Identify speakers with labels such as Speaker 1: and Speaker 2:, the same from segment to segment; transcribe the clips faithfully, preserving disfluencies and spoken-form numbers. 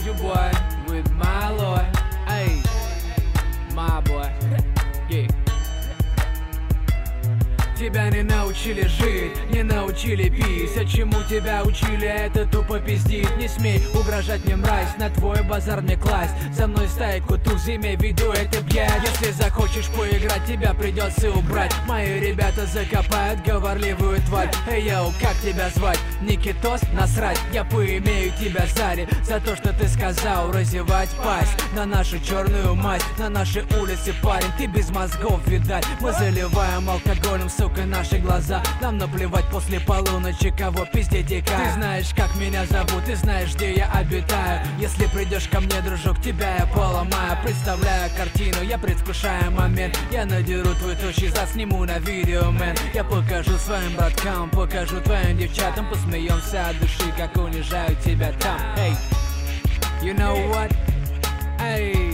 Speaker 1: your boy with my lord. Hey, my boy. Yeah. Тебя не научили жить, не научили пить. А чему тебя учили, это тупо пиздит. Не смей угрожать мне, мразь, на твой базар мне класть. За мной стайку туз, имей в виду, это блядь. Если захочешь поиграть, тебя придется убрать. Мои ребята закопают говорливую тварь. Эй, йоу, как тебя звать? Никитос? Насрать, я поимею тебя заре. За то, что ты сказал разевать пасть на нашу черную мать, на нашей улице, парень, ты без мозгов, видать. Мы заливаем алкоголем, сука, наши глаза. Нам наплевать после полуночи, кого пиздеть и как. Ты знаешь, как меня зовут, ты знаешь, где я обитаю. Если придешь ко мне, дружок, тебя я поломаю. Представляю картину, я предвкушаю момент. Я надеру твой тощий зад, сниму на видео, мэн. Я покажу своим браткам, покажу твоим девчатам. Посмеемся от души, как унижают тебя там. Эй, you know what? Эй,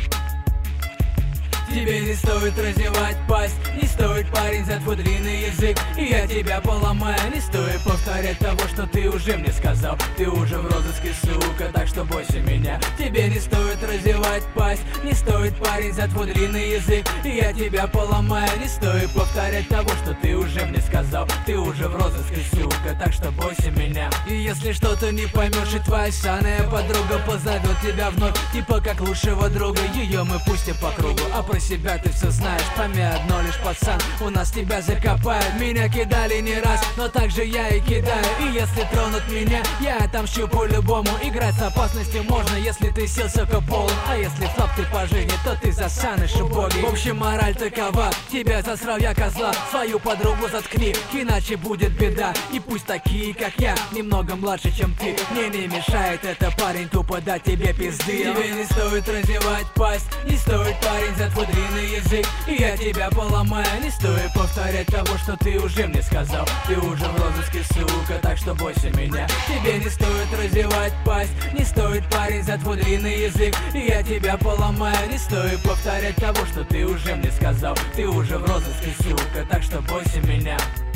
Speaker 1: тебе не стоит разевать пасть, не стоит, парень, за твой длинный язык, и я тебя поломаю. Не стоит повторять того, что ты уже мне сказал. Ты уже в розыске, сука, так что бойся меня. Тебе не стоит разевать пасть, не стоит, парень, за твой длинный язык, и я тебя поломаю. Не стоит повторять того, что ты уже мне сказал. Ты уже в розыске, сука, так что бойся меня. И если что-то не поймешь, и твоя саная подруга позовет тебя вновь, типа как лучшего друга, ее мы пустим по кругу. А про себя ты все знаешь, пойми одно лишь, пацан, у нас тебя закопают. Меня кидали не раз, но также я и кидаю. И если тронут меня, я отомщу по-любому. Играть с опасностью можно, если ты сил, сука, полон. А если флоп ты по жизни, то ты засанешь, убогий. В общем, мораль такова, тебя засрал я, козла. Свою подругу заткни, иначе будет беда. И пусть такие, как я, немного младше, чем ты, мне не мешает это, парень, тупо дать тебе пизды. Тебе не стоит разевать пасть, не стоит, парень, за твой длинный язык, и я тебя поломаю. Не стоит повторять того, что ты уже мне сказал. Ты уже в розыске, сука, так что бойся меня. Тебе не стоит разевать пасть, не стоит, парень, за твой длинный язык, и я тебя поломаю. Не стоит повторять того, что ты уже мне сказал. Ты уже в розыске, сука, так что бойся меня.